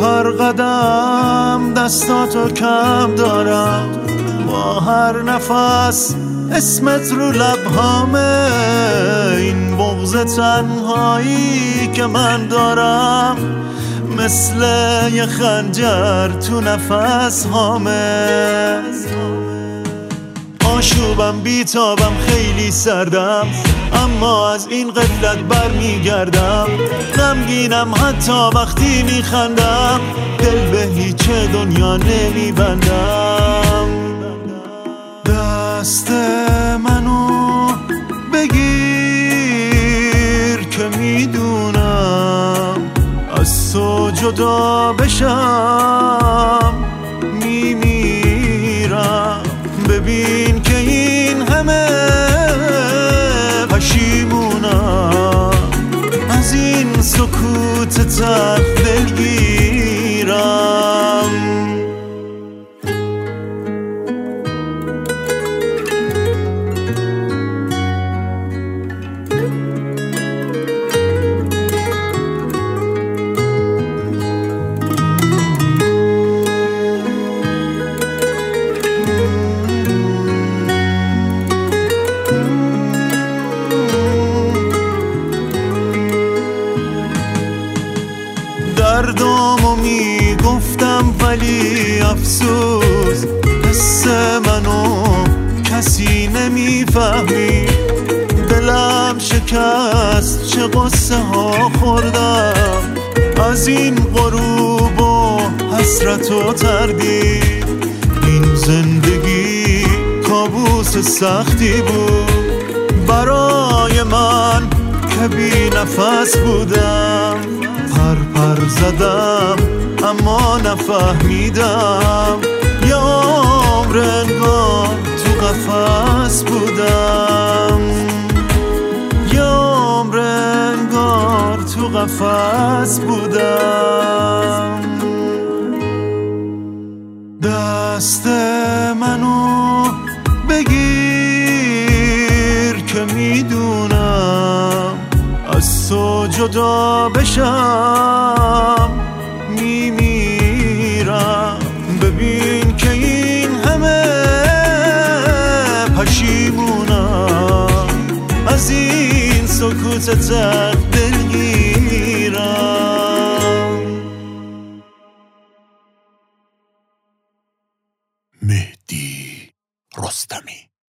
هر قدم دستاتو کم دارم، با هر نفس اسمت رو لبهامه. این بغض تنهایی که من دارم مثل یه خنجر تو نفس هامه. آشوبم بیتابم خیلی سردم، اما از این غفلت برمیگردم. غمگینم حتی وقتی میخندم، دل به هیچ دنیا نمیبندم. دست منو بگیر که میدونم از تو جدا بشم میمیرم. ببین که این همه پشیمونم، از این سکوت تلخ دلگیرم. دردامو میگفتم ولی افسوس، حس منو کسی نمیفهمی. دلم شکست، چه قصه ها خوردم از این غروب و حسرت و تردید. این زندگی کابوس سختی بود برای من که بی نفس بودم. پر زدم اما نفهمیدم، یه عمر انگار تو قفس بودم. یه عمر انگار تو قفس بودم. دست منو بگیر که میدونم از تو جدا بشم میمیرم. ببین که این همه پشیمونم، از این سکوت تلخ دلگیرم. مهدی رستمی.